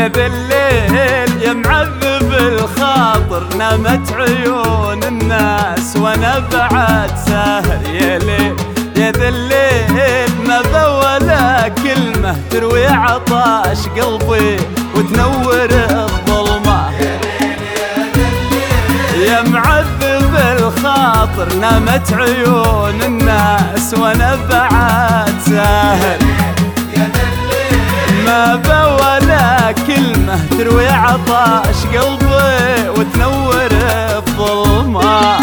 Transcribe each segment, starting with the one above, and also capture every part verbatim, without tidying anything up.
يا ذا الليل يا معذب الخاطر، نامت عيون الناس وانا بعد ساهر. يا ليل يا ذا الليل ما بولا كلمة تروي عطاش قلبي وتنور الظلمة. يا معذب الخاطر نامت عيون الناس وانا بعد ساهر. ما بولا كلمة تروي عطاش قلبي وتنور الظلمة.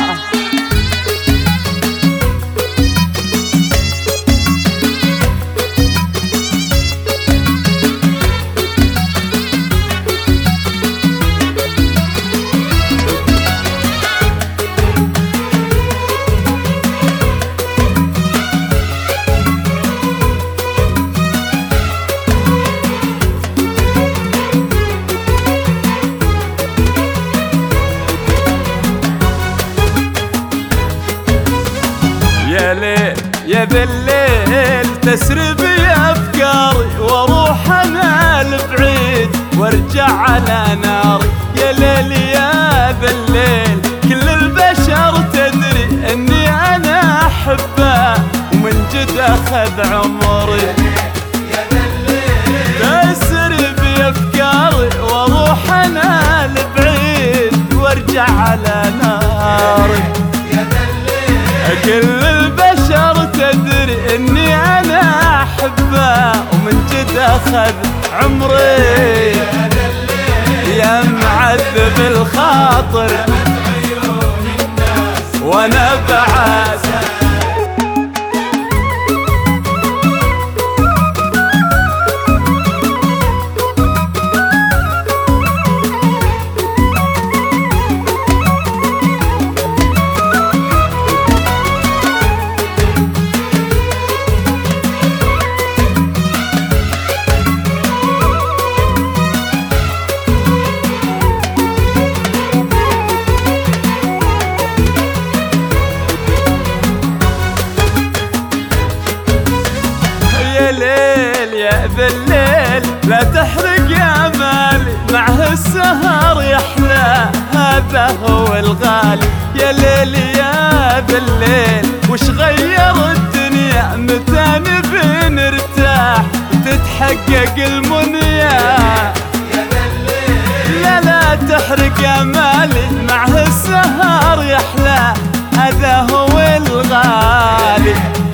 يا ليل يا ذا الليل تسرب يا افكاري واروح انا لبعيد وارجع على ناري. يا ليل يا ذا الليل كل البشر تدري اني انا احبه ومن جد اخذ عمري. تسرب يا افكاري واروح انا لبعيد وارجع على ناري. كل البشر تدري اني انا احبه ومن جد اخذ عمري. يا معذب الخاطر وانا بعد يا ليل يا ذا الليل لا تحرق يا مالي معه السهر يحلى هذا هو الغالي. يا ليل يا ذا الليل وش غير الدنيا متى نبي نرتاح وتتحقق المنية. لا لا تحرق يا مالي معه السهر يحلى هذا هو الغالي.